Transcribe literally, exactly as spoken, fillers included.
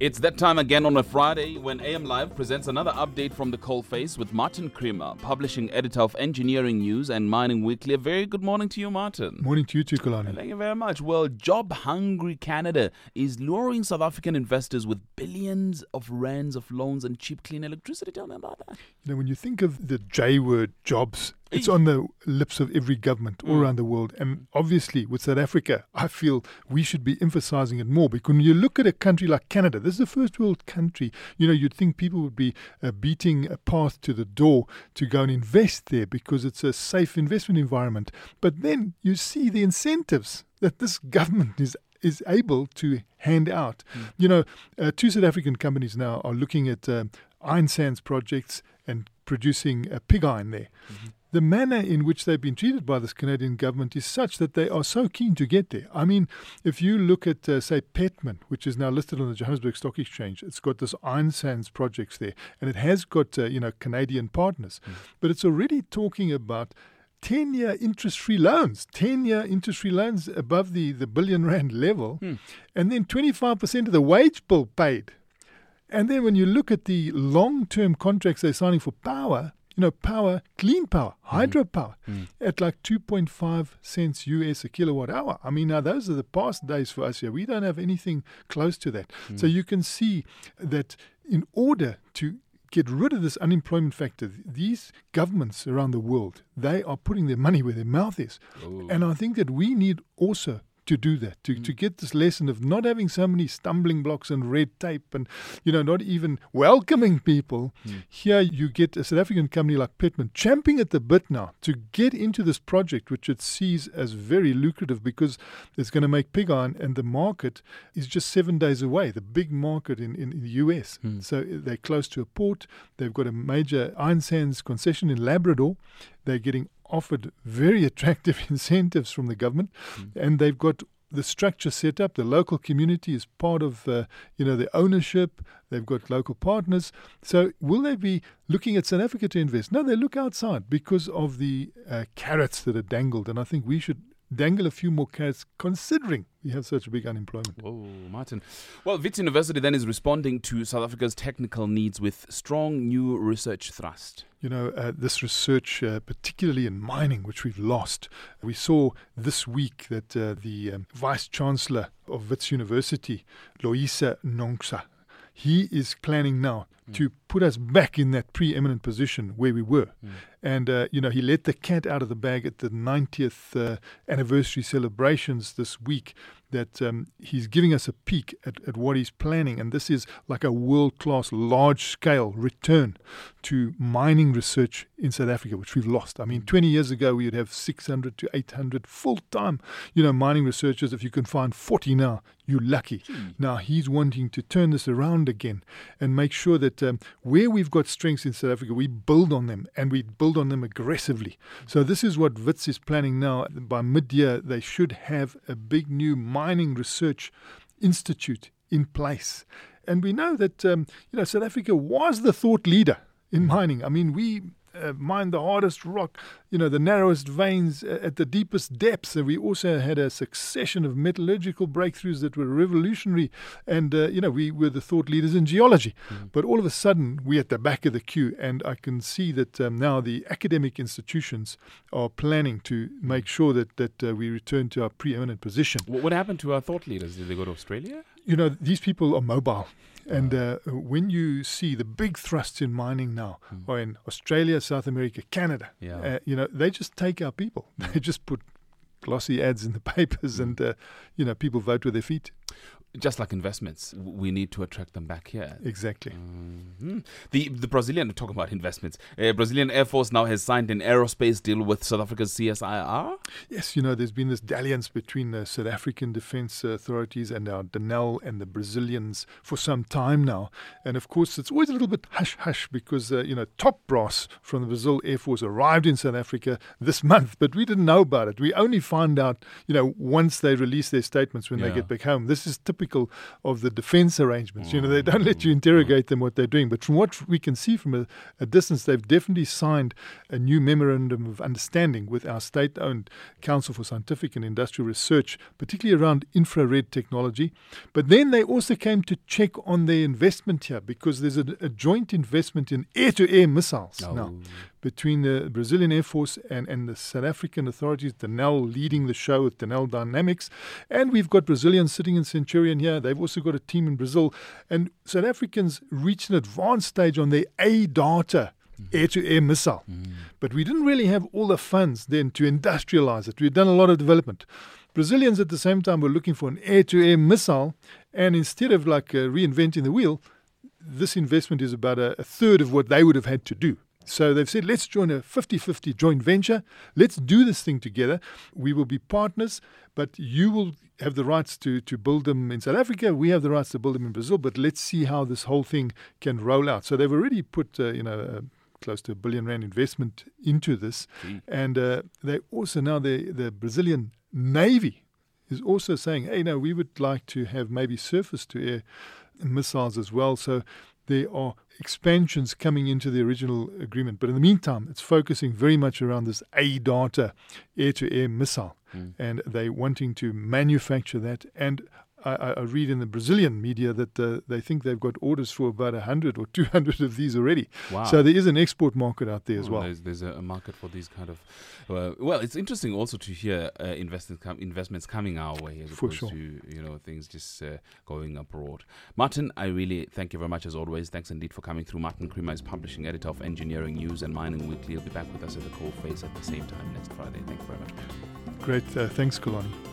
It's that time again on a Friday when A M Live presents another update from the coalface with Martin Creamer, publishing editor of Engineering News and Mining Weekly. A very good morning to you, Martin. Morning to you too, Kulani. Thank you very much. Well, job-hungry Canada is luring South African investors with billions of rands of loans and cheap, clean electricity. Tell me about that. You know, when you think of the J word, jobs, it's on the lips of every government all Mm. around the world. And obviously, with South Africa, I feel we should be emphasizing it more. Because when you look at a country like Canada, this is a first world country. You know, you'd think people would be uh, beating a path to the door to go and invest there because it's a safe investment environment. But then you see the incentives that this government is is able to hand out. Mm. You know, uh, two South African companies now are looking at um, iron sands projects and producing uh, pig iron there. Mm-hmm. The manner in which they've been treated by this Canadian government is such that they are so keen to get there. I mean, if you look at, uh, say, Petman, which is now listed on the Johannesburg Stock Exchange, it's got this iron sands projects there, and it has got, uh, you know, Canadian partners. Mm. But it's already talking about ten-year interest-free loans, ten-year interest-free loans above the, the billion rand level, mm. and then twenty-five percent of the wage bill paid. And then when you look at the long-term contracts they're signing for power, you know, power, clean power, hydropower, mm. at like two point five cents U S a kilowatt hour. I mean, now those are the past days for us here. We don't have anything close to that. Mm. So you can see that in order to get rid of this unemployment factor, these governments around the world, they are putting their money where their mouth is. Ooh. And I think that we need also to do that, to, mm. to get this lesson of not having so many stumbling blocks and red tape and, you know, not even welcoming people. Mm. Here you get a South African company like Petman champing at the bit now to get into this project, which it sees as very lucrative because it's going to make pig iron, and the market is just seven days away, the big market in, in, in the U S. Mm. So they're close to a port. They've got a major iron sands concession in Labrador. They're getting offered very attractive incentives from the government, mm. and they've got the structure set up. The local community is part of, uh, you know, the ownership. They've got local partners. So will they be looking at South Africa to invest? No, they look outside because of the uh, carrots that are dangled, and I think we should dangle a few more carrots considering we have such a big unemployment. Oh, Martin. Well, Wits University then is responding to South Africa's technical needs with strong new research thrust. You know, uh, this research, uh, particularly in mining, which we've lost. We saw this week that uh, the um, Vice-Chancellor of Wits University, Loisa Nongsa, he is planning now mm. to put us back in that preeminent position where we were. Mm. And, uh, you know, he let the cat out of the bag at the ninetieth uh, anniversary celebrations this week, that um, he's giving us a peek at, at what he's planning. And this is like a world-class, large-scale return to mining research in South Africa, which we've lost. I mean, twenty years ago, we would have six hundred to eight hundred full-time, you know, mining researchers. If you can find forty now, you're lucky. Mm. Now, he's wanting to turn this around again and make sure that um, where we've got strengths in South Africa, we build on them, and we build on them aggressively. So this is what Wits is planning now. By mid-year, they should have a big new mining research institute in place. And we know that, um, you know, South Africa was the thought leader in mining. I mean, we uh, mined the hardest rock, you know, the narrowest veins uh, at the deepest depths. And we also had a succession of metallurgical breakthroughs that were revolutionary. And, uh, you know, we were the thought leaders in geology. Mm-hmm. But all of a sudden, we're at the back of the queue. And I can see that um, now the academic institutions are planning to make sure that, that uh, we return to our preeminent position. What happened to our thought leaders? Did they go to Australia? You know, these people are mobile. And uh, when you see the big thrusts in mining now, mm. or in Australia, South America, Canada, yeah. uh, you know, they just take our people. Mm. They just put glossy ads in the papers, mm. and, uh, you know, people vote with their feet. Just like investments, we need to attract them back here. Exactly. Mm-hmm. The the Brazilian, talking about investments, uh, Brazilian Air Force now has signed an aerospace deal with South Africa's C S I R. Yes, you know, there's been this dalliance between the South African defense authorities and our Denel and the Brazilians for some time now. And of course, it's always a little bit hush-hush because, uh, you know, top brass from the Brazil Air Force arrived in South Africa this month, but we didn't know about it. We only find out, you know, once they release their statements when yeah. they get back home. This is typically typical of the defense arrangements. You know, they don't let you interrogate them what they're doing. But from what we can see from a, a distance, they've definitely signed a new memorandum of understanding with our state-owned Council for Scientific and Industrial Research, particularly around infrared technology. But then they also came to check on their investment here, because there's a, a joint investment in air-to-air missiles Oh. now between the Brazilian Air Force and, and the South African authorities, Denel leading the show with Denel Dynamics. And we've got Brazilians sitting in Centurion here. They've also got a team in Brazil. And South Africans reached an advanced stage on their A-data air-to-air missile. Mm. But we didn't really have all the funds then to industrialize it. We've done a lot of development. Brazilians at the same time were looking for an air-to-air missile, and instead of like uh, reinventing the wheel, this investment is about a, a third of what they would have had to do. So they've said, let's join a fifty-fifty joint venture. Let's do this thing together. We will be partners, but you will have the rights to, to build them in South Africa. We have the rights to build them in Brazil, but let's see how this whole thing can roll out. So they've already put, uh, you know, uh, close to a billion rand investment into this. Mm. And uh, they also now, the, the Brazilian Navy is also saying, hey, no, we would like to have maybe surface-to-air missiles as well. So there are expansions coming into the original agreement. But in the meantime, it's focusing very much around this A-data air-to-air missile. Mm. And they're wanting to manufacture that. And I, I read in the Brazilian media that uh, they think they've got orders for about one hundred or two hundred of these already. Wow. So there is an export market out there as Oh, well. There's, there's a, a market for these kind of... Uh, well, it's interesting also to hear uh, investments, com- investments coming our way as For opposed sure. to, you know, things just uh, going abroad. Martin, I really thank you very much as always. Thanks indeed for coming through. Martin Creamer is publishing editor of Engineering News and Mining Weekly. He'll be back with us at the Coal Face at the same time next Friday. Thank you very much. Great. Uh, thanks, Kalani.